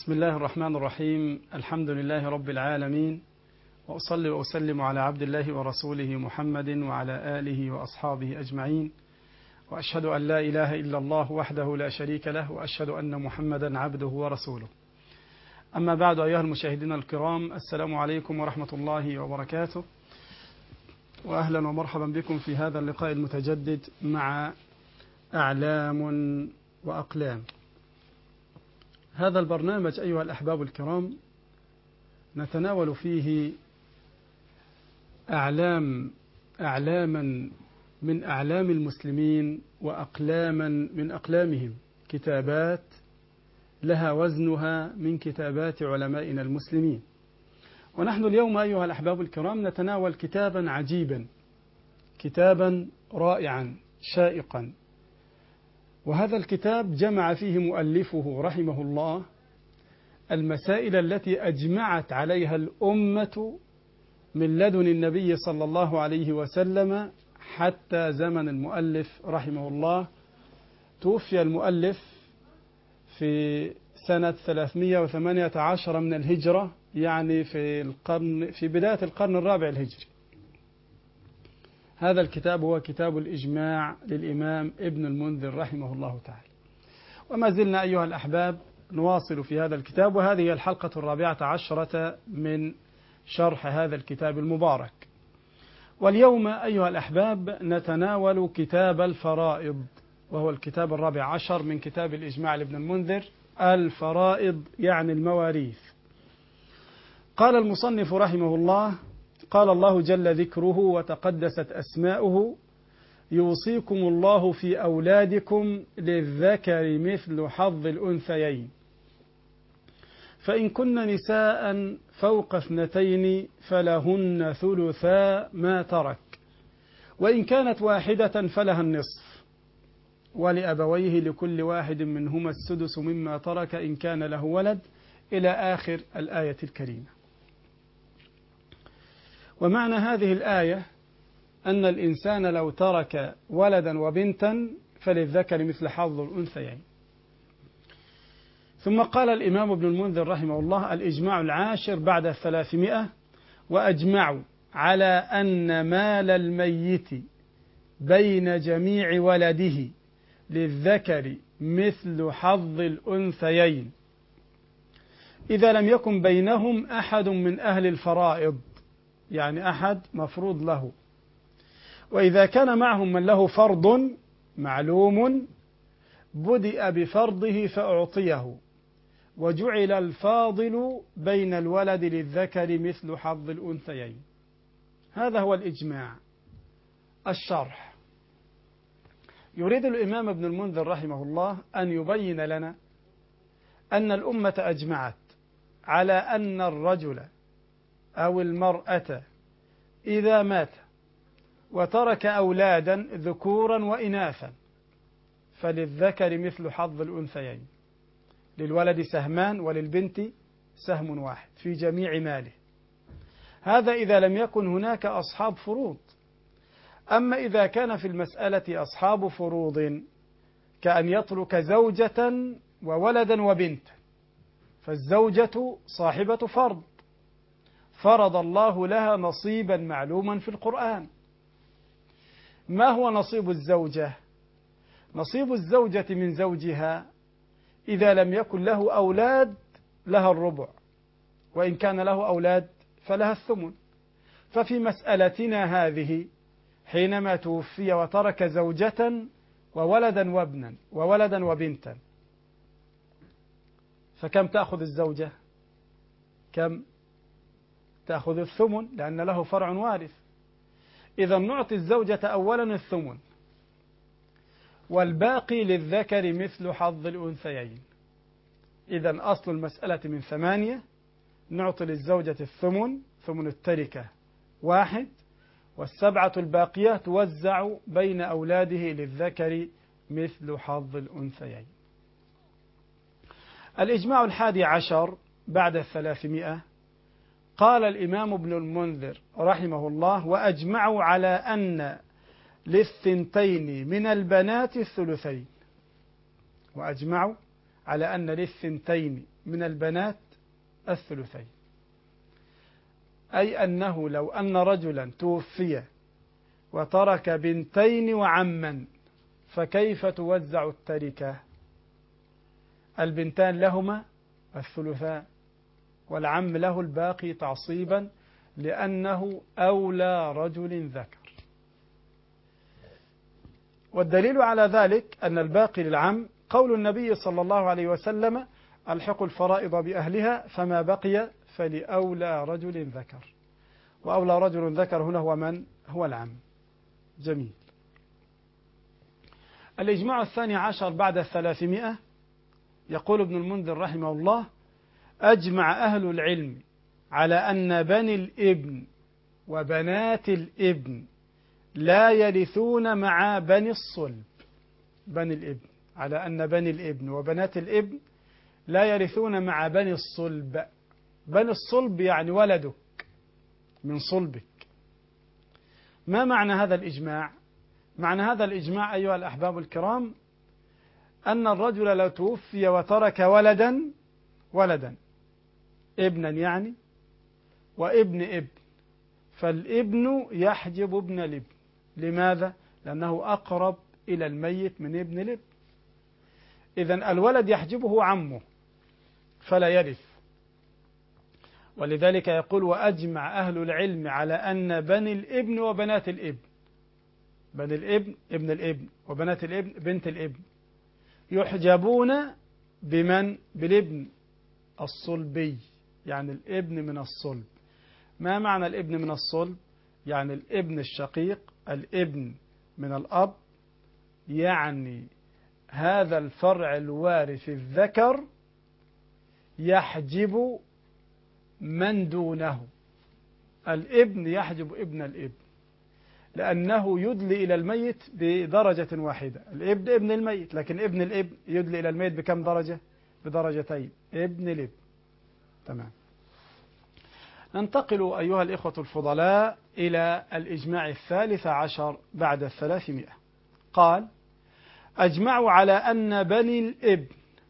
بسم الله الرحمن الرحيم. الحمد لله رب العالمين، وأصلي وأسلم على عبد الله ورسوله محمد وعلى آله وأصحابه أجمعين، وأشهد أن لا إله إلا الله وحده لا شريك له، وأشهد أن محمدا عبده ورسوله. أما بعد، أيها المشاهدين الكرام، السلام عليكم ورحمة الله وبركاته، وأهلا ومرحبا بكم في هذا اللقاء المتجدد مع أعلام وأقلام. هذا البرنامج أيها الأحباب الكرام نتناول فيه أعلاما من أعلام المسلمين، وأقلاما من أقلامهم، كتابات لها وزنها من كتابات علمائنا المسلمين. ونحن اليوم أيها الأحباب الكرام نتناول كتابا عجيبا، كتابا رائعا شائقا، وهذا الكتاب جمع فيه مؤلفه رحمه الله المسائل التي أجمعت عليها الأمة من لدن النبي صلى الله عليه وسلم حتى زمن المؤلف رحمه الله. توفي المؤلف في سنة 318 من الهجرة، يعني في بداية القرن الرابع الهجري. هذا الكتاب هو كتاب الإجماع للإمام ابن المنذر رحمه الله تعالى. وما زلنا أيها الأحباب نواصل في هذا الكتاب، وهذه هي الحلقة 14 من شرح هذا الكتاب المبارك. واليوم أيها الأحباب نتناول كتاب الفرائض، وهو الكتاب 14 من كتاب الإجماع لابن المنذر. الفرائض يعني المواريث. قال المصنف رحمه الله: قال الله جل ذكره وتقدست أسماؤه: يوصيكم الله في أولادكم للذكر مثل حظ الأنثيين، فإن كن نساء فوق 2 فلهن ثلثا ما ترك، وإن كانت واحدة فلها النصف، ولأبويه لكل واحد منهما السدس مما ترك إن كان له ولد، إلى آخر الآية الكريمة. ومعنى هذه الآية أن الإنسان لو ترك ولدا وبنتا فللذكر مثل حظ الأنثيين. ثم قال الإمام ابن المنذر رحمه الله: الإجماع 10 بعد 300: وأجمعوا على أن مال الميت بين جميع ولده للذكر مثل حظ الأنثيين إذا لم يكن بينهم أحد من أهل الفرائض، يعني أحد مفروض له، وإذا كان معهم من له فرض معلوم بدأ بفرضه فأعطيه، وجعل الفاضل بين الولد للذكر مثل حظ الأنثيين. هذا هو الإجماع. الشرح: يريد الإمام ابن المنذر رحمه الله أن يبين لنا أن الأمة أجمعت على أن الرجل أو المرأة إذا مات وترك أولادا ذكورا وإناثا فللذكر مثل حظ الأنثيين، للولد سهمان وللبنت سهم واحد في جميع ماله. هذا إذا لم يكن هناك أصحاب فروض. أما إذا كان في المسألة أصحاب فروض، كأن يترك زوجة وولدا وبنت، فالزوجة صاحبة فرض، فرض الله لها نصيبا معلوما في القرآن. ما هو نصيب الزوجة؟ نصيب الزوجة من زوجها إذا لم يكن له أولاد لها الربع، وإن كان له أولاد فلها الثمن. ففي مسألتنا هذه حينما توفي وترك زوجة وولدا وابنا وولدا وبنتا، فكم تأخذ الزوجة؟ كم تأخذ؟ الثمن، لأن له فرع وارث. إذا نعطي الزوجة أولا الثمن، والباقي للذكر مثل حظ الأنثيين. إذا أصل المسألة من 8، نعطي للزوجة الثمن، ثمن التركة 1، والسبعة الباقية توزع بين أولاده للذكر مثل حظ الأنثيين. الإجماع 11 بعد 300: قال الإمام ابن المنذر رحمه الله: وأجمعوا على أن للثنتين من البنات الثلثين. وأجمعوا على أن للثنتين من البنات الثلثين، أي أنه لو أن رجلا توفي وترك بنتين وعما فكيف توزع التركة؟ البنتان لهما الثلثان والعم له الباقي تعصيبا لأنه أولى رجل ذكر. والدليل على ذلك أن الباقي للعم قول النبي صلى الله عليه وسلم: ألحقوا الفرائض بأهلها فما بقي فلأولى رجل ذكر. وأولى رجل ذكر هنا هو من؟ هو العم. جميل. الإجماع الثاني عشر بعد 300 يقول ابن المنذر رحمه الله: أجمع أهل العلم على أن بني الابن وبنات الابن لا يرثون مع بني الصلب. بني الابن، على أن بني الابن وبنات الابن لا يرثون مع بني الصلب. بني الصلب يعني ولدك من صلبك. ما معنى هذا الإجماع؟ معنى هذا الإجماع أيها الأحباب الكرام أن الرجل لو توفي وترك ولدا ابنا يعني وابن ابن، فالابن يحجب ابن الابن. لماذا؟ لأنه أقرب إلى الميت من ابن الابن. إذن الولد يحجبه عمه فلا يرث. ولذلك يقول: وأجمع أهل العلم على أن بني الابن وبنات الابن، بني الابن ابن الابن وبنات الابن بنت الابن، يحجبون بمن؟ بالابن الصلبي، يعني الابن من الصلب. ما معنى الابن من الصلب؟ يعني الابن الشقيق، الابن من الأب، يعني هذا الفرع الوارث الذكر يحجب من دونه. الابن يحجب ابن الابن لأنه يدلي إلى الميت بدرجة واحدة. الابن ابن الميت، لكن ابن الابن يدلي إلى الميت بكم درجة؟ بدرجتين. ابن الابن. تمام. ننتقل أيها الإخوة الفضلاء إلى الإجماع الثالث عشر بعد 300. قال: أجمعوا على أن بني الابن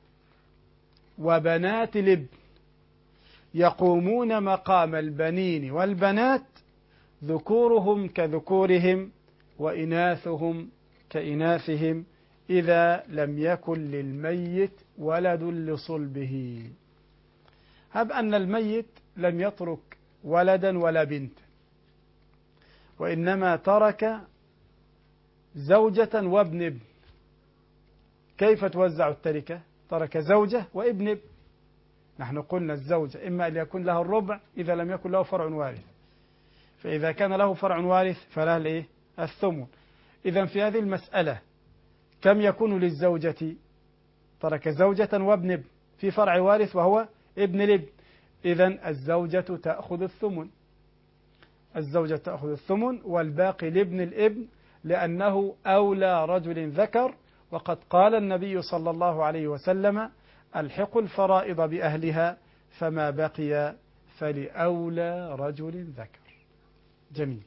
وبنات الابن يقومون مقام البنين والبنات، ذكورهم كذكورهم وإناثهم كإناثهم، إذا لم يكن للميت ولد لصلبه. هب أن الميت لم يترك ولدا ولا بنت، وإنما ترك زوجة وابن ابن، كيف توزع التركة؟ ترك زوجة وابن ابن. نحن قلنا الزوجة إما أن يكون لها الربع إذا لم يكن له فرع وارث، فإذا كان له فرع وارث فله الثمن. إذا في هذه المسألة كم يكون للزوجة؟ ترك زوجة وابن ابن في فرع وارث وهو ابن الابن. إذا الزوجة تأخذ الثمن، الزوجة تأخذ الثمن، والباقي لابن الابن لأنه أولى رجل ذكر. وقد قال النبي صلى الله عليه وسلم: ألحقوا الفرائض بأهلها فما بقي فلأولى رجل ذكر. جميل.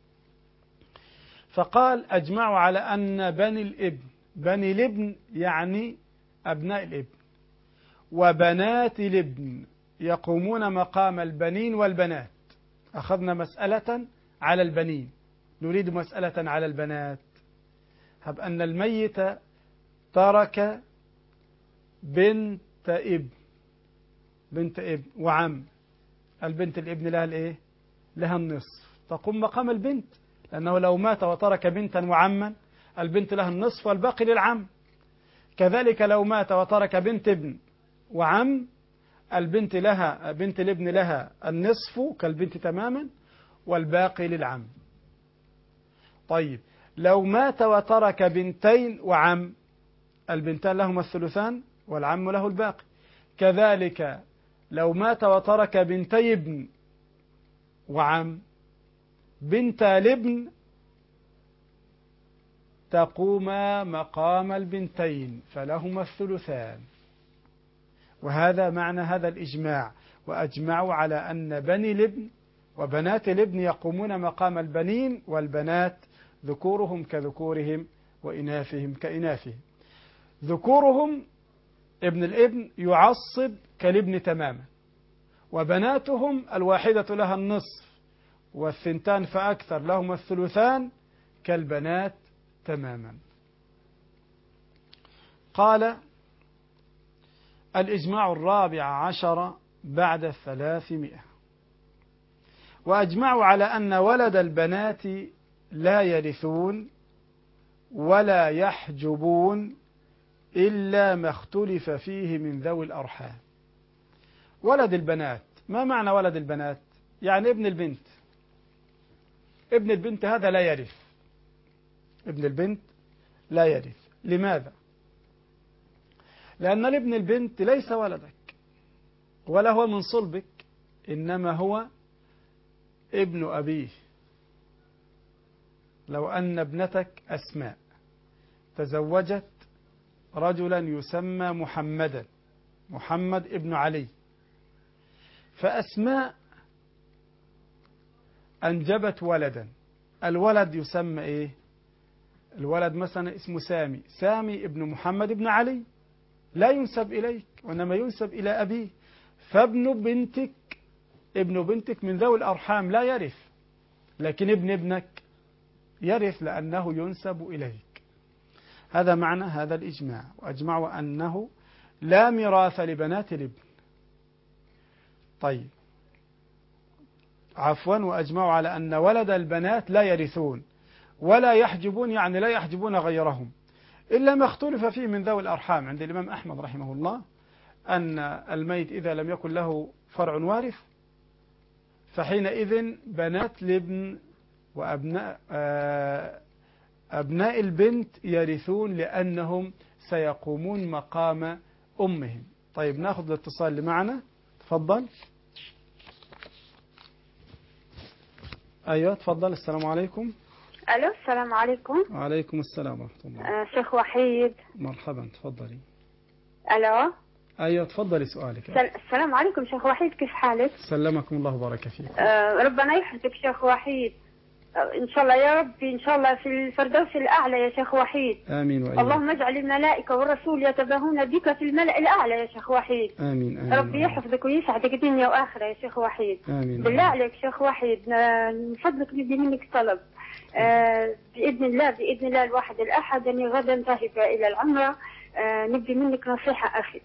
فقال: أجمعوا على أن بني الابن، بني الابن يعني أبناء الابن، وبنات الابن يقومون مقام البنين والبنات. أخذنا مسألة على البنين، نريد مسألة على البنات. هب أن الميت ترك بنت ابن، بنت ابن وعم. البنت الابن لها الايه؟ لها النصف، تقوم مقام البنت، لأنه لو مات وترك بنتا وعما البنت لها النصف والباقي للعم. كذلك لو مات وترك بنت ابن وعم البنت لها، بنت الابن لها النصف كالبنت تماما والباقي للعم. طيب لو مات وترك بنتين وعم البنتان لهما الثلثان والعم له الباقي. كذلك لو مات وترك بنتي ابن وعم، بنتا الابن تقوما مقام البنتين فلهما الثلثان. وهذا معنى هذا الإجماع: وأجمعوا على أن بني الابن وبنات الابن يقومون مقام البنين والبنات، ذكورهم كذكورهم وإناثهم كإناثهم. ذكورهم ابن الابن يعصب كالابن تماما، وبناتهم الواحدة لها النصف والثنتان فأكثر لهما الثلثان كالبنات تماما. قال: الإجماع 14 بعد 300. وأجمعوا على أن ولد البنات لا يرثون ولا يحجبون إلا ما اختلف فيه من ذوي الأرحام. ولد البنات، ما معنى ولد البنات؟ يعني ابن البنت. ابن البنت هذا لا يرث. ابن البنت لا يرث. لماذا؟ لأن ابن البنت ليس ولدك ولا هو من صلبك، إنما هو ابن أبيه. لو أن ابنتك أسماء تزوجت رجلا يسمى محمدا، محمد ابن علي، فأسماء أنجبت ولدا، الولد يسمى إيه؟ الولد مثلا اسمه سامي، سامي ابن محمد ابن علي، لا ينسب إليك وإنما ينسب إلى أبيه. فابن بنتك، ابن بنتك من ذوي الأرحام لا يرث، لكن ابن ابنك يرث لأنه ينسب إليك. هذا معنى هذا الإجماع. وأجمعوا أنه لا ميراث لبنات الابن. طيب، عفوا، وأجمعوا على أن ولد البنات لا يرثون ولا يحجبون، يعني لا يحجبون غيرهم إلا ما اختلف فيه من ذوي الأرحام. عند الإمام أحمد رحمه الله أن الميت إذا لم يكن له فرع وارث فحينئذ بنات الابن وأبناء أبناء البنت يرثون لأنهم سيقومون مقام أمهم. طيب، ناخذ الاتصال اللي معنا. تفضل. أيوة تفضل. السلام عليكم. ألو، السلام عليكم. وعليكم السلام ورحمة الله. شيخ وحيد. مرحبا، تفضلي. ألو. أيوة تفضلي سؤالك. السلام عليكم شيخ وحيد، كيف حالك؟ سلمكم الله وبارك فيك. ربنا يحفظك شيخ وحيد. إن شاء الله يا ربي، إن شاء الله في الفردوس الأعلى يا شيخ وحيد. آمين وإياك. اللهم اجعل الملائكة والرسول يتباهون بك في الملأ الأعلى يا شيخ وحيد. آمين آمين. ربي يحفظك ويسعدك دنيا وآخرة يا شيخ وحيد. آمين. بالله عليك شيخ وحيد، من فضلك بدي منك طلب. بإذن الله الواحد الأحد أني غدا ذاهبة إلى العمرة. نبي منك نصيحة أخي.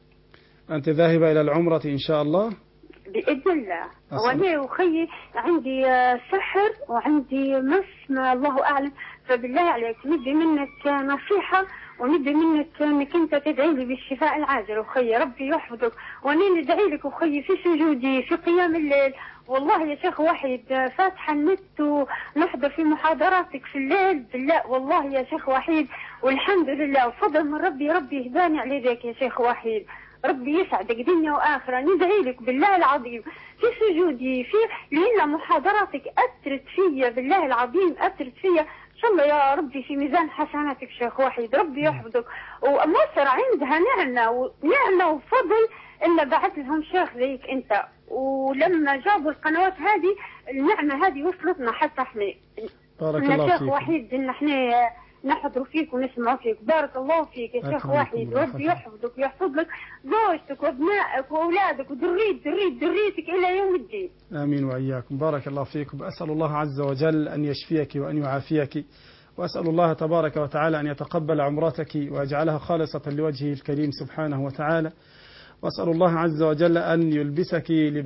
أنت ذاهبة إلى العمرة إن شاء الله؟ بإذن الله. وأنا وخي عندي سحر وعندي مس، ما الله أعلم، فبالله عليك نبي منك نصيحة ونبي منك أنك أنت تدعي لي بالشفاء العاجل. وخي ربي يحفظك، وأنا ندعي لك وخي في سجودي في قيام الليل. والله يا شيخ وحيد فاتحة النت ونحضر في محاضراتك في الليل. بالله والله يا شيخ وحيد، والحمد لله وفضل من ربي هداني عليك يا شيخ وحيد. ربي يسعدك دنيا وآخرة. ندعي لك بالله العظيم في سجودي في لأن محاضراتك أثرت فيا، بالله العظيم أثرت فيا. إن شاء الله يا ربي في ميزان حسناتك شيخ وحيد. ربي يحفظك. ومصر عندها نعمة وفضل إلا بعث لهم شيخ زيك أنت، ولما جابوا القنوات هذه النعمة هذه وصلتنا حتى احنا. بارك الله فيك. شيخ وحيد إن احنا نحضر فيك ونسمع فيك. بارك الله فيك يا شيخ وحيد. ربي يحفظك ويحفظ لك زوجتك وابنائك واولادك ودريتك الى يوم الدين. امين واياكم. بارك الله فيكم. اسال الله عز وجل ان يشفيك وان يعافيك، واسال الله تبارك وتعالى ان يتقبل عمرتك ويجعلها خالصة لوجهه الكريم سبحانه وتعالى، واسال الله عز وجل ان يلبسك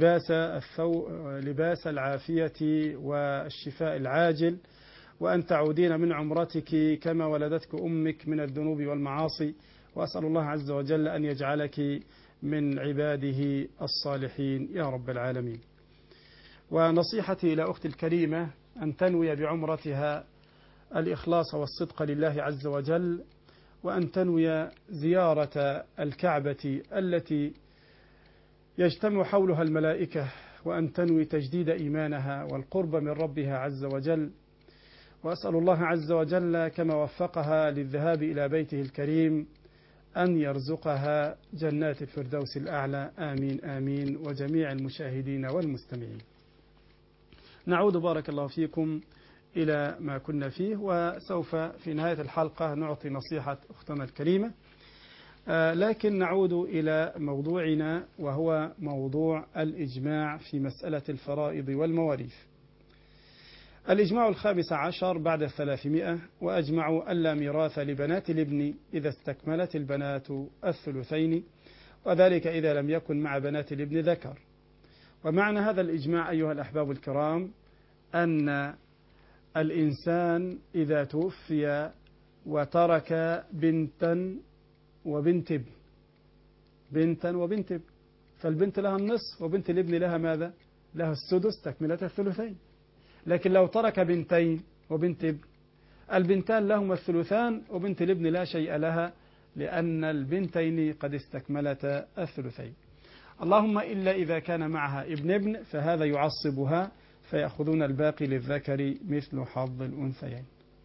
لباس العافية والشفاء العاجل، وأن تعودين من عمرتك كما ولدتك أمك من الذنوب والمعاصي. وأسأل الله عز وجل أن يجعلك من عباده الصالحين يا رب العالمين. ونصيحتي إلى أختي الكريمة أن تنوي بعمرتها الإخلاص والصدق لله عز وجل، وأن تنوي زيارة الكعبة التي يجتمع حولها الملائكة، وأن تنوي تجديد إيمانها والقرب من ربها عز وجل. وأسأل الله عز وجل كما وفقها للذهاب إلى بيته الكريم أن يرزقها جنات الفردوس الأعلى. آمين آمين، وجميع المشاهدين والمستمعين. نعود بارك الله فيكم إلى ما كنا فيه، وسوف في نهاية الحلقة نعطي نصيحة أختنا الكريمة. لكن نعود إلى موضوعنا، وهو موضوع الإجماع في مسألة الفرائض والمواريث. الإجماع 15 بعد 300: وأجمعوا ألا ميراث لبنات الابن إذا استكملت البنات الثلثين، وذلك إذا لم يكن مع بنات الابن ذكر. ومعنى هذا الإجماع أيها الأحباب الكرام أن الإنسان إذا توفي وترك بنتا وبنت ابن، بنتا وبنت ابن، فالبنت لها النصف وبنت الابن لها ماذا؟ لها السدس تكملة الثلثين. لكن لو ترك بنتين وبنت ابن، البنتان لهما الثلثان وبنت الابن لا شيء لها، لأن البنتين قد استكملتا الثلثين. اللهم إلا إذا كان معها ابن فهذا يعصبها، فيأخذون الباقي للذكر مثل حظ الأنثيين.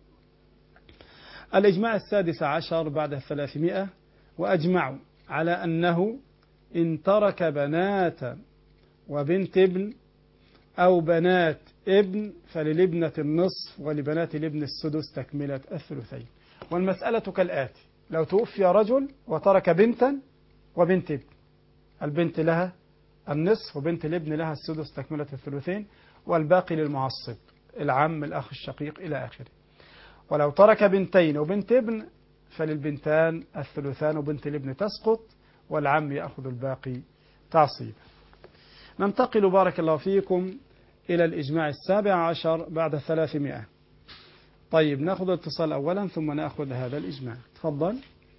الإجماع 16 بعد 300: وأجمعوا على أنه إن ترك بنات وبنت ابن أو بنات ابن فللابنة النصف ولبنات الابن السدس تكملة الثلثين. والمسألة كالآتي: لو توفي رجل وترك بنتا وبنت ابن، البنت لها النصف وبنت الابن لها السدس تكملة الثلثين، والباقي للمعصب، العم، الأخ الشقيق إلى آخره. ولو ترك بنتين وبنت ابن فللبنتان الثلثان وبنت الابن تسقط، والعم يأخذ الباقي تعصيبا. ننتقل بارك الله فيكم إلى الإجماع 17 بعد 300. طيب نأخذ الاتصال أولا ثم نأخذ هذا الإجماع. تفضل.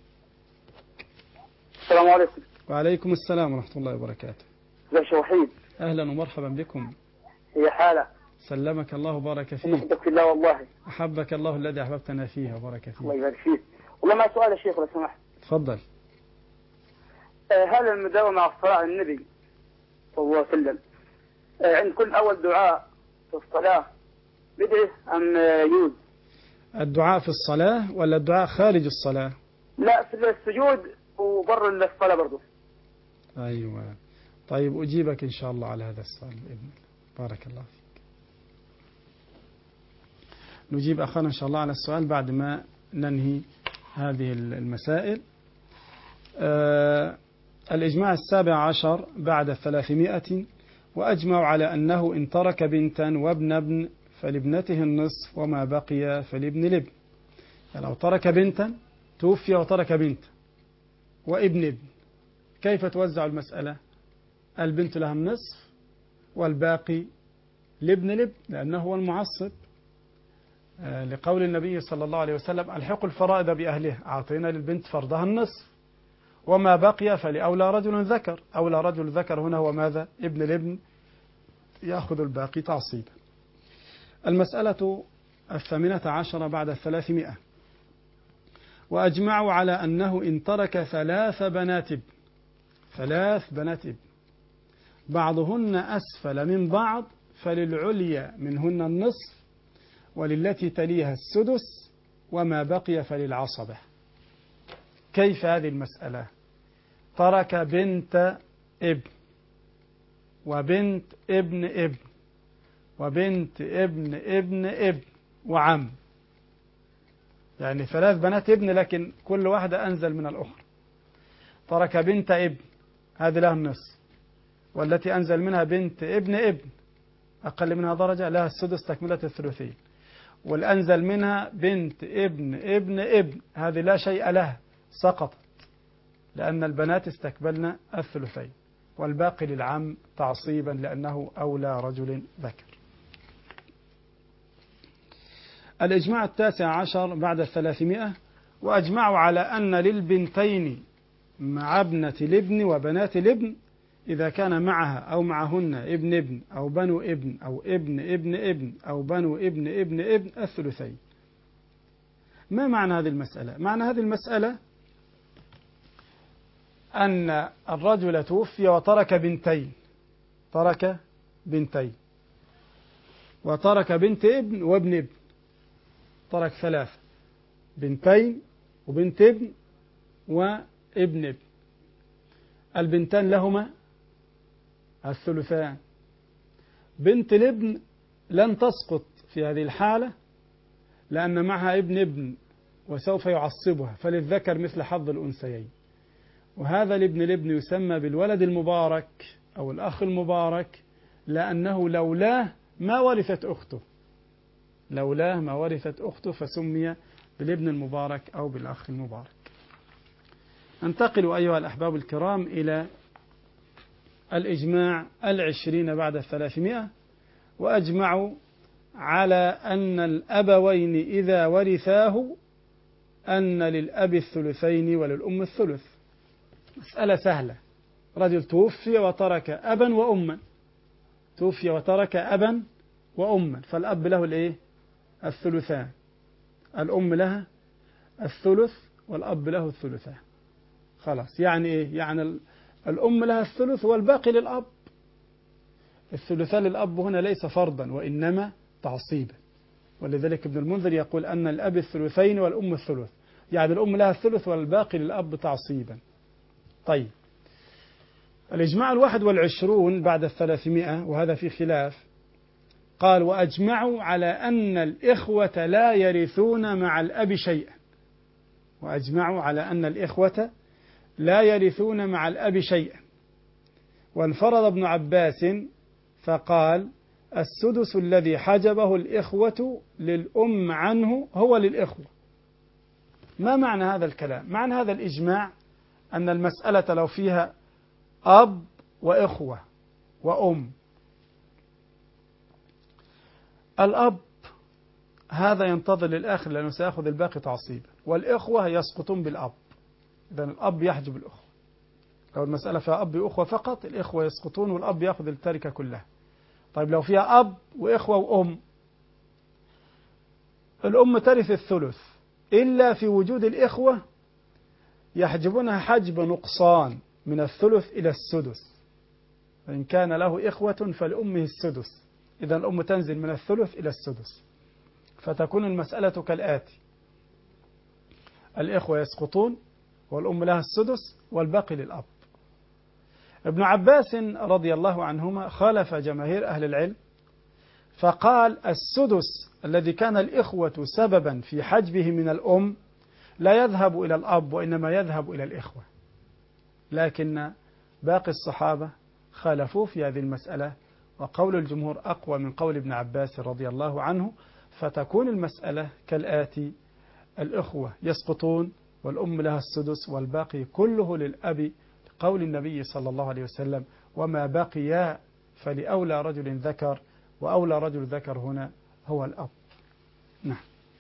السلام عليكم. وعليكم السلام ورحمة الله وبركاته. ازيك يا وحيد؟ أهلا ومرحبا بكم. هي حالة. سلمك الله وبارك فيك. أحبك في الله والله. أحبك الله الذي أحببتنا فيه وبارك فيه. الله يبارك فيك. والله ما سؤال يا شيخ لو سمحت. تفضل. هل المداومة على الصلاة على النبي صلى الله عليه وسلم عند كل أول دعاء في الصلاة بدعة أم يجوز؟ الدعاء في الصلاة ولا الدعاء خارج الصلاة؟ لا، في السجود وبر الصلاة برضه. أيوة. طيب أجيبك إن شاء الله على هذا السؤال بإذن الله. بارك الله فيك. نجيب أخانا إن شاء الله على السؤال بعد ما ننهي هذه المسائل. الإجماع 17 بعد 300: وأجمعوا على أنه إن ترك بنتا وابن ابن فلابنته النصف وما بقي فلابن الابن. يعني لو ترك بنتا، توفي وترك بنت وابن ابن، كيف توزع المسألة؟ البنت لها النصف والباقي لابن الابن، لأنه هو المعصب، لقول النبي صلى الله عليه وسلم: الحقوا الفرائض بأهلها، أعطينا للبنت فرضها النصف وما بقي فلأولى رجل ذكر. أولى رجل ذكر هنا هو ماذا؟ ابن الابن، يأخذ الباقي تعصيبا. المسألة 18 بعد 300: وأجمعوا على أنه إن ترك ثلاث بنات ابن بعضهن أسفل من بعض فللعليا منهن النصف وللتي تليها السدس وما بقي فللعصبة. كيف هذه المسألة؟ ترك بنت ابن وبنت ابن ابن وبنت ابن ابن ابن وعم، يعني ثلاث بنات ابن لكن كل واحدة أنزل من الأخرى. ترك بنت ابن، هذه لها النصف، والتي أنزل منها بنت ابن ابن أقل منها درجة لها السدس تكملة الثلثين، والأنزل منها بنت ابن ابن ابن هذه لا شيء لها، سقطت لأن البنات استكملن الثلثين، والباقي للعم تعصيبا لأنه أولى رجل ذكر. الإجماع 19 بعد 300: وأجمعوا على أن للبنتين مع ابنة الابن وبنات الابن إذا كان معها أو معهن ابن ابن أو بنو ابن أو ابن ابن ابن أو بنو ابن ابن ابن الثلثين. ما معنى هذه المسألة؟ معنى هذه المسألة أن الرجل توفي وترك بنتين، وترك بنت ابن وابن ابن، ترك ثلاثة: بنتين وبنت ابن وابن ابن. البنتان لهما الثلثان. بنت الابن لن تسقط في هذه الحالة لأن معها ابن ابن وسوف يعصبها، فللذكر مثل حظ الأنثيين. وهذا الابن يسمى بالولد المبارك أو الأخ المبارك، لأنه لولاه ما ورثت أخته، لولاه ما ورثت أخته، فسمي بالابن المبارك أو بالأخ المبارك. ننتقل أيها الأحباب الكرام إلى الإجماع 20 بعد 300. وأجمعوا على أن الأبوين إذا ورثاه أن للأب الثلثين وللأم الثلث. مسألة سهلة، رجل توفي وترك أبا وأما، توفي وترك أبا وأما، فالأب له الإيه؟ الثلثان، الأم لها الثلث والأب له الثلثان. خلاص، يعني إيه؟ يعني الأم لها الثلث والباقي للأب. الثلثان للأب هنا ليس فرضا وإنما تعصيبا، ولذلك ابن المنذر يقول أن الأب الثلثين والأم الثلث، يعني الأم لها الثلث والباقي للأب تعصيبا. طيب، الإجماع 21 بعد 300 وهذا في خلاف، قال وأجمعوا على أن الإخوة لا يرثون مع الأب شيئا، وأجمعوا على أن الإخوة لا يرثون مع الأب شيئا. وانفرد ابن عباس فقال السدس الذي حجبه الإخوة للأم عنه هو للإخوة. ما معنى هذا الكلام؟ معنى هذا الإجماع أن المسألة لو فيها أب وإخوة وأم، الأب هذا ينتظر للآخر لأنه سيأخذ الباقي تعصيبا، والإخوة يسقطون بالأب، إذن الأب يحجب الأخوة. لو المسألة فيها أب وأخوة فقط الإخوة يسقطون والأب يأخذ التركة كلها. طيب لو فيها أب وإخوة وأم، الأم ترث الثلث إلا في وجود الإخوة يحجبونها حجب نقصان من الثلث إلى السدس، فإن كان له إخوة فلأمه السدس، إذا الأم تنزل من الثلث إلى السدس، فتكون المسألة كالآتي: الإخوة يسقطون والأم لها السدس والباقي للأب. ابن عباس رضي الله عنهما خالف جماهير أهل العلم فقال السدس الذي كان الإخوة سببا في حجبه من الأم لا يذهب إلى الأب وإنما يذهب إلى الإخوة، لكن باقي الصحابة خالفوا في هذه المسألة، وقول الجمهور أقوى من قول ابن عباس رضي الله عنه، فتكون المسألة كالآتي: الإخوة يسقطون والأم لها السدس والباقي كله للأب، قول النبي صلى الله عليه وسلم: وما بقي فلأولى رجل ذكر، وأولى رجل ذكر هنا هو الأب. نعم.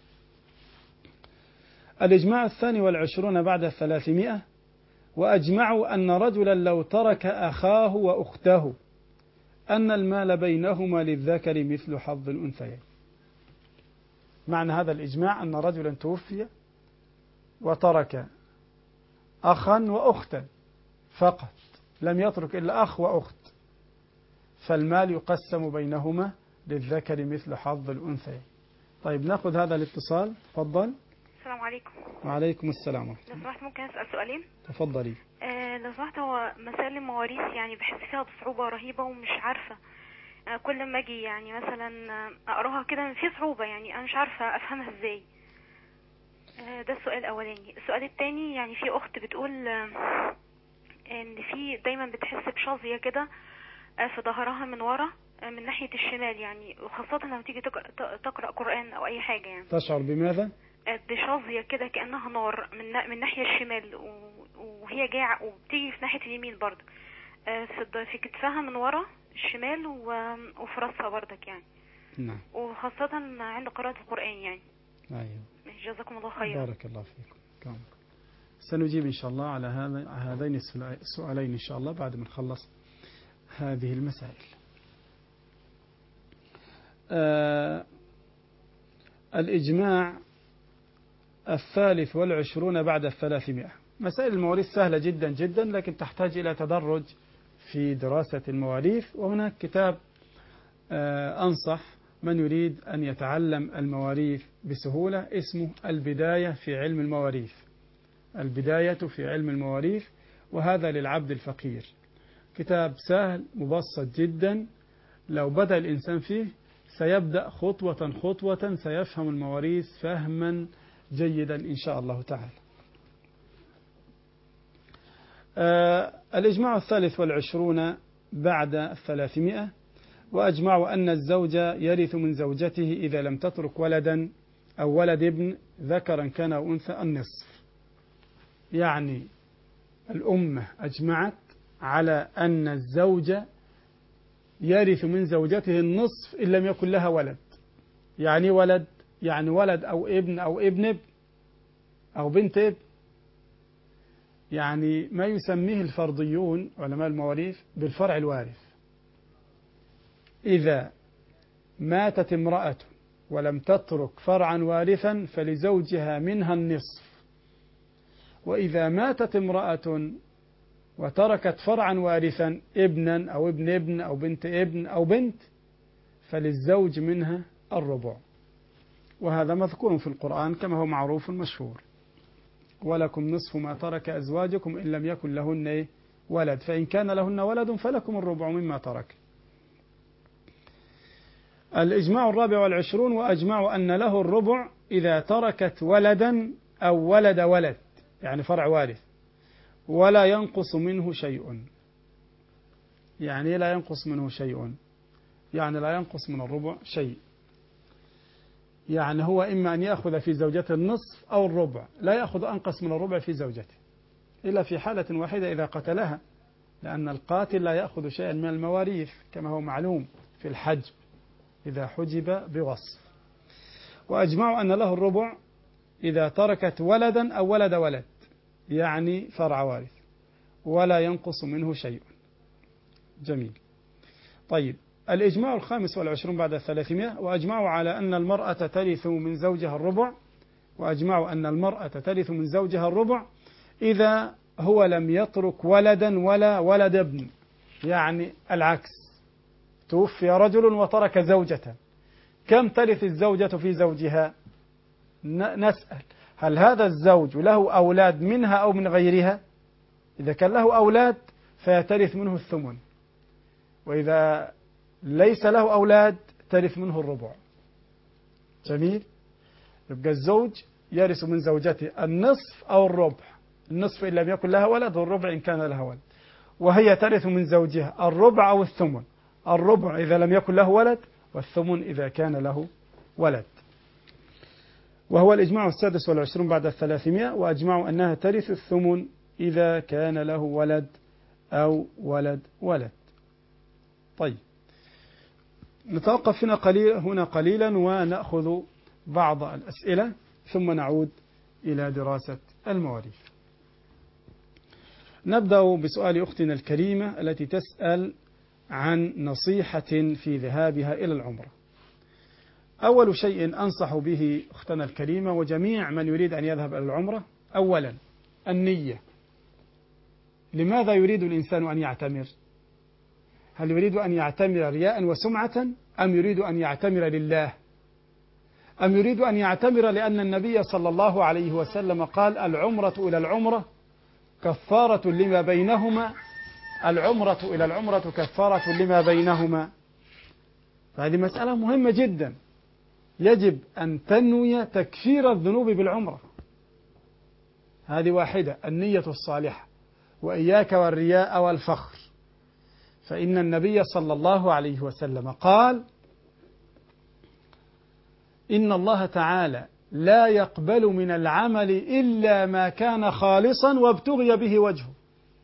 الإجماع 22 بعد 300: وأجمعوا أن رجلا لو ترك أخاه وأخته أن المال بينهما للذكر مثل حظ الأنثيين. معنى هذا الإجماع أن رجلا توفي وترك أخا وأختا فقط، لم يترك إلا أخ وأخت، فالمال يقسم بينهما للذكر مثل حظ الأنثيين. طيب نأخذ هذا الاتصال، تفضل. السلام عليكم. وعليكم السلام ورحمة لو سمحت ممكن أسأل سؤالين؟ تفضلي. لو سمحت، هو مسائل المواريث يعني بحس فيها بصعوبة رهيبة ومش عارفة، كل ما أجي يعني مثلا أقراها كده في صعوبة، يعني أنا مش عارفة أفهمها إزاي. ده السؤال الأولاني. السؤال الثاني، يعني في أخت بتقول إن في دايما بتحس بشظية كده في ظهرها من ورا من ناحية الشمال، يعني وخاصة لما تيجي تقرأ قرآن أو أي حاجة. يعني تشعر بماذا؟ بشظية كده كأنها نار من ناحية الشمال، وهي جاعة، وبتيجي في ناحية اليمين برضه، في كتفها من ورا الشمال وفي راسها برضك يعني. نعم. وخاصة عند قراءة القرآن يعني. أيوه. جزاكم الله خيرا. بارك الله فيكم. سنجيب إن شاء الله على هذين السؤالين إن شاء الله بعد ما نخلص هذه المسائل. الإجماع 23 بعد 300. مسائل المواريث سهلة جدا جدا، لكن تحتاج إلى تدرج في دراسة المواريث، وهناك كتاب أنصح من يريد أن يتعلم المواريث بسهولة اسمه البداية في علم المواريث. البداية في علم المواريث، وهذا للعبد الفقير. كتاب سهل مبسط جدا، لو بدأ الإنسان فيه سيبدأ خطوة خطوة، سيفهم المواريث فهما جيدا إن شاء الله تعالى. الإجماع 23 بعد 300. وأجمعوا أن الزوج يرث من زوجته إذا لم تترك ولدا أو ولد ابن ذكرا كان أو أنثى النصف. يعني الأمة أجمعت على أن الزوج يرث من زوجته النصف إن لم يكن لها ولد. يعني ولد، يعني ولد أو ابن أو ابن ابن أو بنت ابن، يعني ما يسميه الفرضيون علماء المواريث بالفرع الوارث. إذا ماتت امرأة ولم تترك فرعا وارثا فلزوجها منها النصف، وإذا ماتت امرأة وتركت فرعا وارثا ابنا أو ابن ابن أو بنت ابن أو بنت فللزوج منها الربع. وهذا مذكور في القرآن كما هو معروف مشهور: ولكم نصف ما ترك أزواجكم إن لم يكن لهن ولد فإن كان لهن ولد فلكم الربع مما ترك. الإجماع 24: وأجمعوا أن له الربع إذا تركت ولدا أو ولد ولد، يعني فرع وارث، ولا ينقص منه شيء. يعني لا ينقص منه شيء، يعني لا ينقص من الربع شيء. يعني هو إما أن يأخذ في زوجته النصف أو الربع، لا يأخذ أنقص من الربع في زوجته إلا في حالة واحدة إذا قتلها، لأن القاتل لا يأخذ شيئا من المواريث كما هو معلوم في الحجب إذا حجب بوصف. وأجمعوا أن له الربع إذا تركت ولدا أو ولد ولد، يعني فرع وارث، ولا ينقص منه شيء. جميل. طيب، الإجماع 25 بعد 300: وأجمعوا على أن المرأة ترث من زوجها الربع. وأجمعوا أن المرأة ترث من زوجها الربع إذا هو لم يترك ولدا ولا ولد ابن، يعني العكس، توفي رجل وترك زوجة، كم ترث الزوجة في زوجها؟ نسأل: هل هذا الزوج له أولاد منها أو من غيرها؟ إذا كان له أولاد فيترث منه الثمن، وإذا ليس له أولاد ترث منه الربع. جميل. يبقى الزوج يرث من زوجته النصف أو الربع، النصف إن لم يكن لها ولد والربع إن كان لها ولد، وهي ترث من زوجها الربع أو الثمن، الربع إذا لم يكن له ولد والثمن إذا كان له ولد. وهو الإجماع 26 بعد 300: وأجمعوا أنها ترث الثمن إذا كان له ولد أو ولد ولد. طيب، نتوقف هنا قليلا ونأخذ بعض الأسئلة ثم نعود إلى دراسة المواريث. نبدأ بسؤال أختنا الكريمة التي تسأل عن نصيحة في ذهابها إلى العمرة. أول شيء أنصح به أختنا الكريمة وجميع من يريد أن يذهب إلى العمرة: أولا النية. لماذا يريد الإنسان أن يعتمر؟ هل يريد أن يعتمر رياء وسمعة، أم يريد أن يعتمر لله، أم يريد أن يعتمر لأن النبي صلى الله عليه وسلم قال: العمرة إلى العمرة كفارة لما بينهما، العمرة إلى العمرة كفارة لما بينهما. فهذه مسألة مهمة جدا، يجب أن تنوي تكفير الذنوب بالعمرة. هذه واحدة، النية الصالحة. وإياك والرياء والفخر، فإن النبي صلى الله عليه وسلم قال: إن الله تعالى لا يقبل من العمل إلا ما كان خالصا وابتغي به وجهه.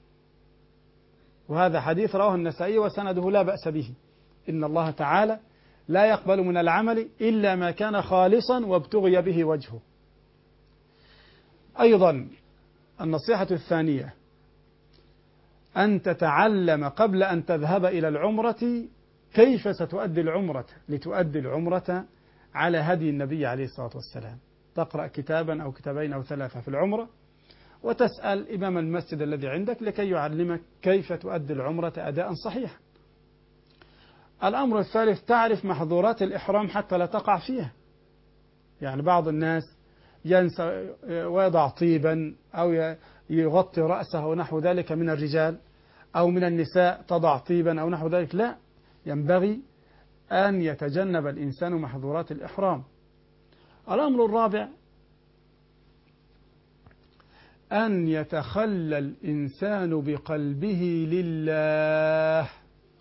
وهذا حديث رواه النسائي وسنده لا بأس به. إن الله تعالى لا يقبل من العمل إلا ما كان خالصا وابتغي به وجهه. أيضا النصيحة الثانية: أن تتعلم قبل أن تذهب إلى العمرة كيف ستؤدي العمرة، لتؤدي العمرة على هدي النبي عليه الصلاة والسلام. تقرأ كتابا أو كتابين أو ثلاثة في العمرة، وتسأل إمام المسجد الذي عندك لكي يعلمك كيف تؤدي العمرة أداء صحيحا. الأمر الثالث: تعرف محظورات الإحرام حتى لا تقع فيها. يعني بعض الناس ينسى ويضع طيبا أو يغطي رأسه ونحو ذلك من الرجال، أو من النساء تضع طيبا أو نحو ذلك. لا، ينبغي أن يتجنب الإنسان محظورات الإحرام. الأمر الرابع: أن يتخلى الإنسان بقلبه لله.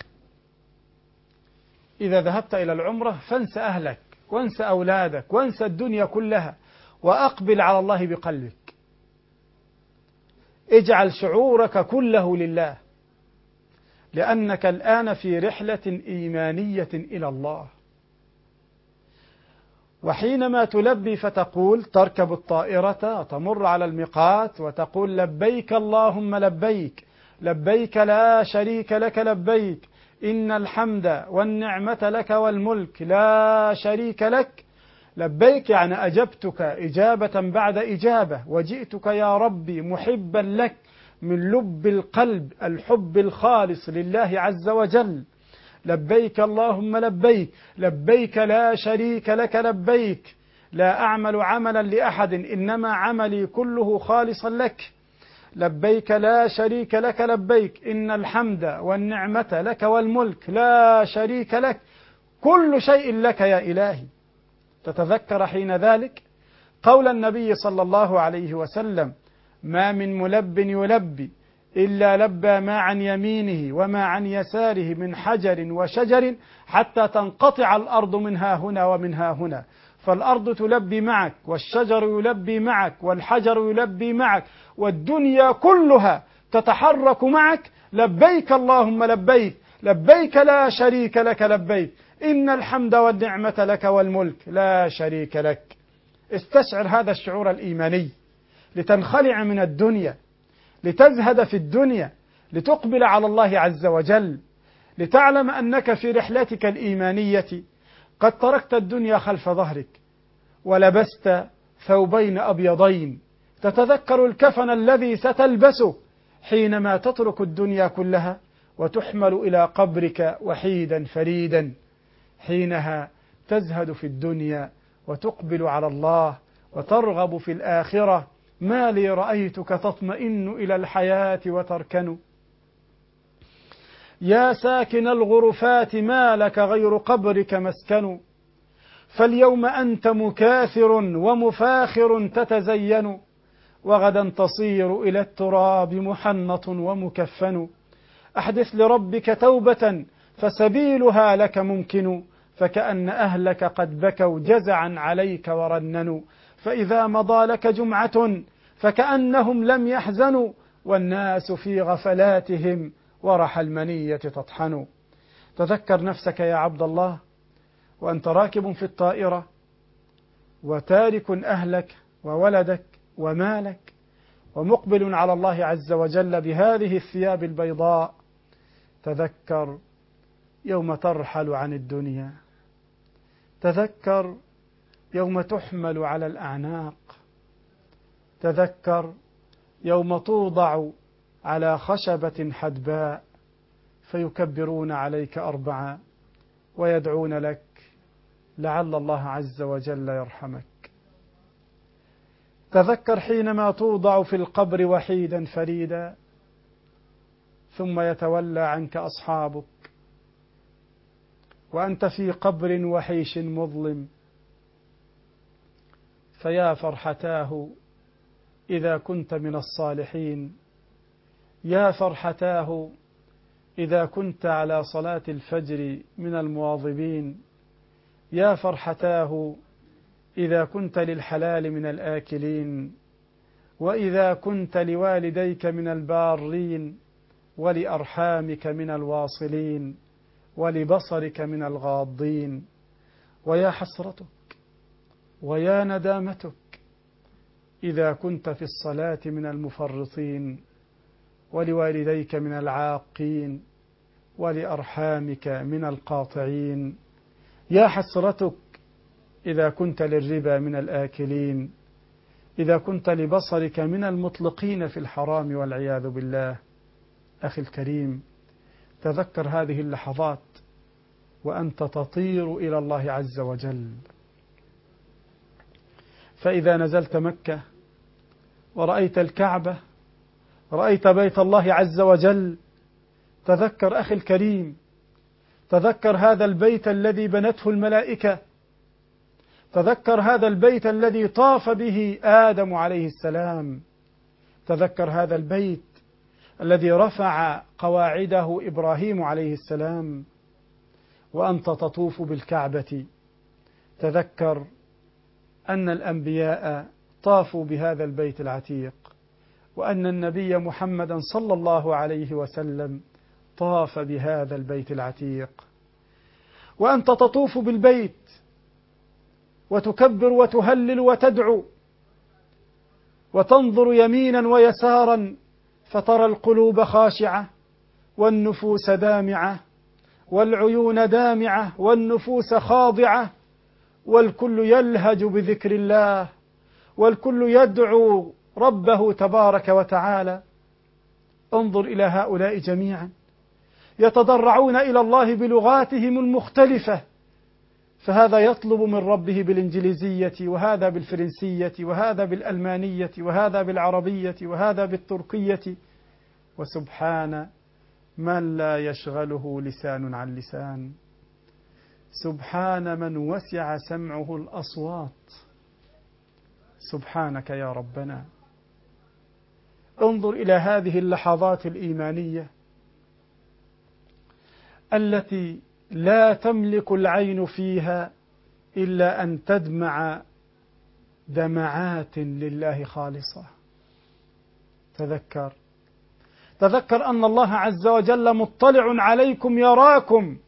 إذا ذهبت إلى العمرة فانس أهلك وانس أولادك وانس الدنيا كلها وأقبل على الله بقلبك. اجعل شعورك كله لله، لأنك الآن في رحلة إيمانية إلى الله. وحينما تلبي فتقول، تركب الطائرة وتمر على الميقات وتقول لبيك اللهم لبيك، لبيك لا شريك لك لبيك، إن الحمد والنعمة لك والملك لا شريك لك. لبيك يعني أجبتك إجابة بعد إجابة، وجئتك يا ربي محبا لك من لب القلب، الحب الخالص لله عز وجل. لبيك اللهم لبيك، لبيك لا شريك لك لبيك، لا أعمل عملا لأحد إنما عملي كله خالصا لك. لبيك لا شريك لك لبيك، إن الحمد والنعمة لك والملك لا شريك لك، كل شيء لك يا إلهي. تتذكر حين ذلك قول النبي صلى الله عليه وسلم: ما من ملب يلبي إلا لبى ما عن يمينه وما عن يساره من حجر وشجر حتى تنقطع الأرض منها هنا ومنها هنا. فالأرض تلبي معك، والشجر يلبي معك، والحجر يلبي معك، والدنيا كلها تتحرك معك. لبيك اللهم لبيك، لبيك لا شريك لك لبيك، إن الحمد والنعمة لك والملك لا شريك لك. استشعر هذا الشعور الإيماني لتنخلع من الدنيا، لتزهد في الدنيا، لتقبل على الله عز وجل، لتعلم أنك في رحلتك الإيمانية قد تركت الدنيا خلف ظهرك ولبست ثوبين أبيضين. تتذكر الكفن الذي ستلبسه حينما تترك الدنيا كلها وتحمل إلى قبرك وحيدا فريدا. حينها تزهد في الدنيا وتقبل على الله وترغب في الآخرة. ما لي رأيتك تطمئن إلى الحياة وتركن. يا ساكن الغرفات ما لك غير قبرك مسكن. فاليوم أنت مكاثر ومفاخر تتزين، وغدا تصير إلى التراب محنط ومكفن. أحدث لربك توبة فسبيلها لك ممكن، فكأن أهلك قد بكوا جزعا عليك ورننوا. فإذا مضى لك جمعة فكأنهم لم يحزنوا، والناس في غفلاتهم ورح المنية تطحن. تذكر نفسك يا عبد الله وأنت راكب في الطائرة وتارك أهلك وولدك ومالك ومقبل على الله عز وجل بهذه الثياب البيضاء. تذكر يوم ترحل عن الدنيا، تذكر يوم تحمل على الأعناق، تذكر يوم توضع على خشبة حدباء فيكبرون عليك أربعة ويدعون لك لعل الله عز وجل يرحمك. تذكر حينما توضع في القبر وحيدا فريدا ثم يتولى عنك أصحابك وأنت في قبر وحيش مظلم. فيا فرحتاه إذا كنت من الصالحين، يا فرحتاه إذا كنت على صلاة الفجر من المواظبين، يا فرحتاه إذا كنت للحلال من الآكلين، وإذا كنت لوالديك من البارين، ولأرحامك من الواصلين، ولبصرك من الغاضين. ويا حسرتك ويا ندامتك إذا كنت في الصلاة من المفرطين، ولوالديك من العاقين، ولأرحامك من القاطعين. يا حسرتك إذا كنت للربا من الآكلين، إذا كنت لبصرك من المطلقين في الحرام والعياذ بالله. أخي الكريم، تذكر هذه اللحظات وأنت تطير إلى الله عز وجل. فإذا نزلت مكة ورأيت الكعبة، رأيت بيت الله عز وجل، تذكر أخي الكريم، تذكر هذا البيت الذي بنته الملائكة، تذكر هذا البيت الذي طاف به آدم عليه السلام، تذكر هذا البيت الذي رفع قواعده إبراهيم عليه السلام، وأنت تطوف بالكعبة. تذكر أن الأنبياء طافوا بهذا البيت العتيق، وأن النبي محمدا صلى الله عليه وسلم طاف بهذا البيت العتيق. وأنت تطوف بالبيت وتكبر وتهلل وتدعو وتنظر يمينا ويسارا، فترى القلوب خاشعة والنفوس دامعة والعيون دامعة والنفوس خاضعة، والكل يلهج بذكر الله، والكل يدعو ربه تبارك وتعالى. انظر إلى هؤلاء جميعا يتضرعون إلى الله بلغاتهم المختلفة، فهذا يطلب من ربه بالإنجليزية، وهذا بالفرنسية، وهذا بالألمانية، وهذا بالعربية، وهذا بالتركية. وسبحان من لا يشغله لسان عن لسان، سبحان من وسع سمعه الأصوات. سبحانك يا ربنا. انظر إلى هذه اللحظات الإيمانية التي لا تملك العين فيها إلا أن تدمع دمعات لله خالصة. تذكر أن الله عز وجل مطلع عليكم يراكم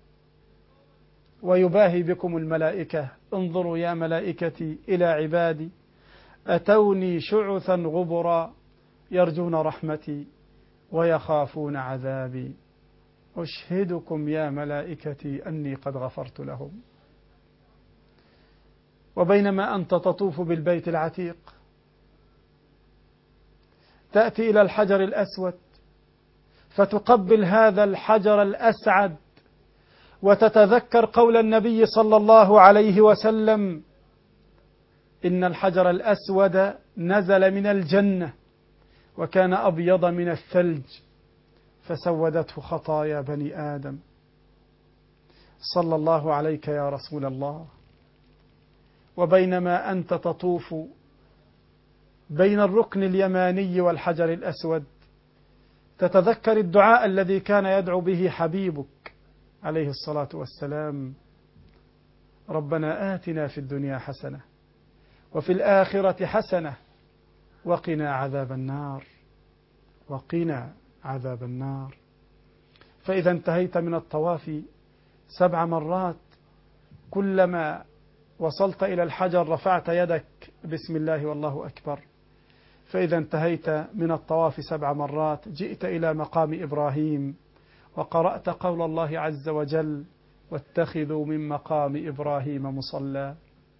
ويباهي بكم الملائكة. انظروا يا ملائكتي إلى عبادي أتوني شعثا غبرا يرجون رحمتي ويخافون عذابي، أشهدكم يا ملائكتي أني قد غفرت لهم. وبينما أنت تطوف بالبيت العتيق تأتي إلى الحجر الأسود فتقبل هذا الحجر الأسعد، وتتذكر قول النبي صلى الله عليه وسلم: إن الحجر الأسود نزل من الجنة وكان أبيض من الثلج فسودته خطايا بني آدم. صلى الله عليك يا رسول الله. وبينما أنت تطوف بين الركن اليماني والحجر الأسود تتذكر الدعاء الذي كان يدعو به حبيبك عليه الصلاة والسلام: ربنا آتنا في الدنيا حسنة وفي الآخرة حسنة وقنا عذاب النار، وقنا عذاب النار. فإذا انتهيت من الطواف 7 مرات، كلما وصلت إلى الحجر رفعت يدك بسم الله والله أكبر. فإذا انتهيت من الطواف 7 مرات جئت إلى مقام إبراهيم وقرأت قول الله عز وجل: واتخذوا من مقام إبراهيم مصلى.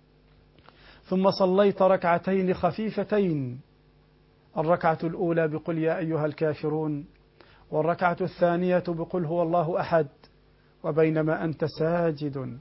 ثم صليت ركعتين خفيفتين، الركعة الأولى بقل يا أيها الكافرون، والركعة الثانية بقل هو الله أحد. وبينما أنت ساجد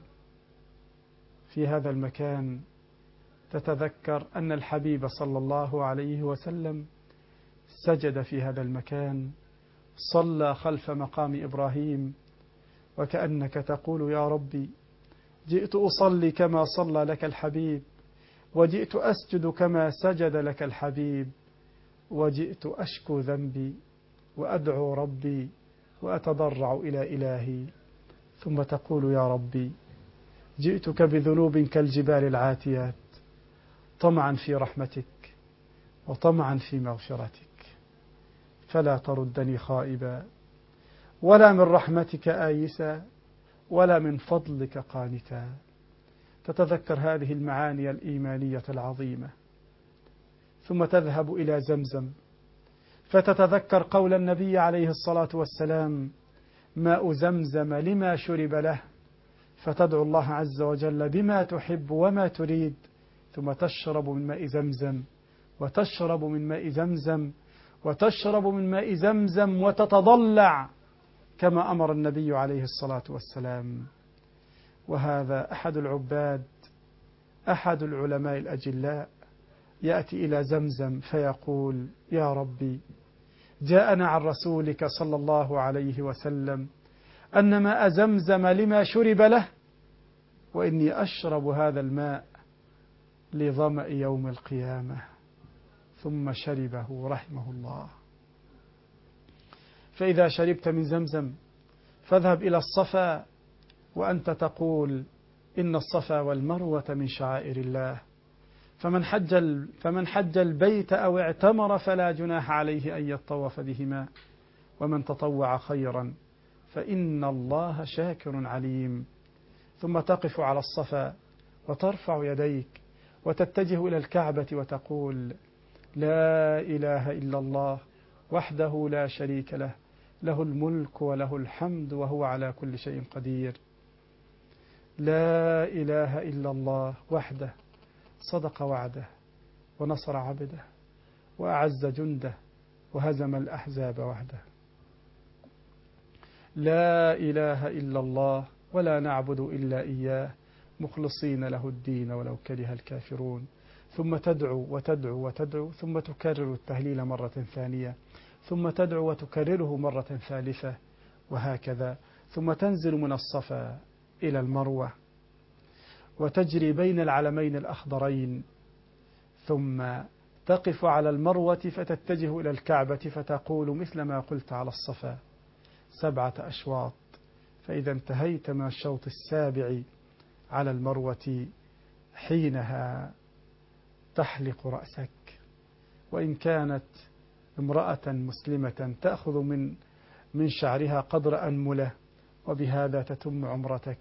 في هذا المكان تتذكر أن الحبيب صلى الله عليه وسلم سجد في هذا المكان، صلى خلف مقام إبراهيم، وكأنك تقول: يا ربي جئت أصلي كما صلى لك الحبيب، وجئت أسجد كما سجد لك الحبيب، وجئت أشكو ذنبي وأدعو ربي وأتضرع إلى إلهي. ثم تقول: يا ربي جئتك بذنوب كالجبال العاتيات، طمعا في رحمتك وطمعا في مغفرتك، فلا تردني خائبا، ولا من رحمتك آيسا، ولا من فضلك قانتا. تتذكر هذه المعاني الإيمانية العظيمة. ثم تذهب إلى زمزم فتتذكر قول النبي عليه الصلاة والسلام: ماء زمزم لما شرب له، فتدعو الله عز وجل بما تحب وما تريد، ثم تشرب من ماء زمزم وتشرب من ماء زمزم وتشرب من ماء زمزم وتتضلع كما أمر النبي عليه الصلاة والسلام. وهذا أحد العباد، أحد العلماء الأجلاء، يأتي إلى زمزم فيقول: يا ربي جاءنا عن رسولك صلى الله عليه وسلم أن ماء زمزم لما شرب له، وإني أشرب هذا الماء لظمأ يوم القيامة. ثم شربه رحمه الله. فإذا شربت من زمزم فاذهب إلى الصفا وأنت تقول إن الصفا والمروة من شعائر الله، فمن حج البيت أو اعتمر فلا جناح عليه أن يطوف بهما، ومن تطوع خيرا فإن الله شاكر عليم. ثم تقف على الصفا وترفع يديك وتتجه إلى الكعبة وتقول لا إله إلا الله وحده لا شريك له، له الملك وله الحمد وهو على كل شيء قدير. لا إله إلا الله وحده صدق وعده ونصر عبده وأعز جنده وهزم الأحزاب وحده. لا إله إلا الله ولا نعبد إلا إياه مخلصين له الدين ولو كره الكافرون. ثم تدعو وتدعو وتدعو، ثم تكرر التهليل مرة ثانية، ثم تدعو وتكرره مرة ثالثة، وهكذا. ثم تنزل من الصفا إلى المروة وتجري بين العلمين الأخضرين، ثم تقف على المروة فتتجه إلى الكعبة فتقول مثل ما قلت على الصفا 7 أشواط. فإذا انتهيت من الشوط السابع على المروة حينها تحلق رأسك، وإن كانت امرأة مسلمة تأخذ من شعرها قدر أنملة، وبهذا تتم عمرتك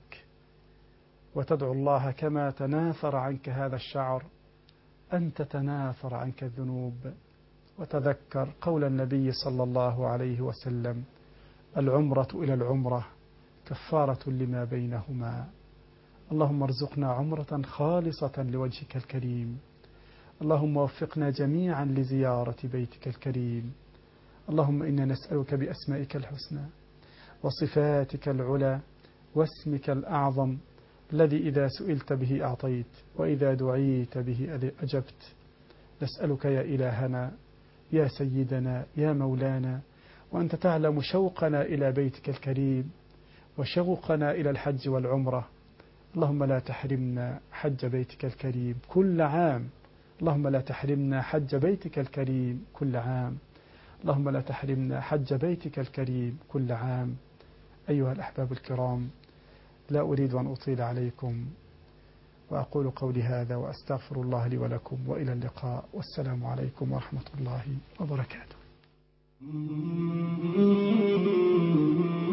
وتدعو الله كما تناثر عنك هذا الشعر أن تتناثر عنك الذنوب. وتذكر قول النبي صلى الله عليه وسلم العمرة إلى العمرة كفارة لما بينهما. اللهم ارزقنا عمرة خالصة لوجهك الكريم، اللهم وفقنا جميعا لزيارة بيتك الكريم. اللهم إنا نسألك بأسمائك الحسنى وصفاتك العلى واسمك الأعظم الذي إذا سئلت به أعطيت وإذا دعيت به أجبت. نسألك يا إلهنا يا سيدنا يا مولانا، وأنت تعلم شوقنا إلى بيتك الكريم وشوقنا إلى الحج والعمرة. اللهم لا تحرمنا حج بيتك الكريم كل عام، اللهم لا تحرمنا حج بيتك الكريم كل عام، اللهم لا تحرمنا حج بيتك الكريم كل عام. أيها الأحباب الكرام، لا أريد أن أطيل عليكم، وأقول قولي هذا وأستغفر الله لي ولكم، وإلى اللقاء، والسلام عليكم ورحمة الله وبركاته.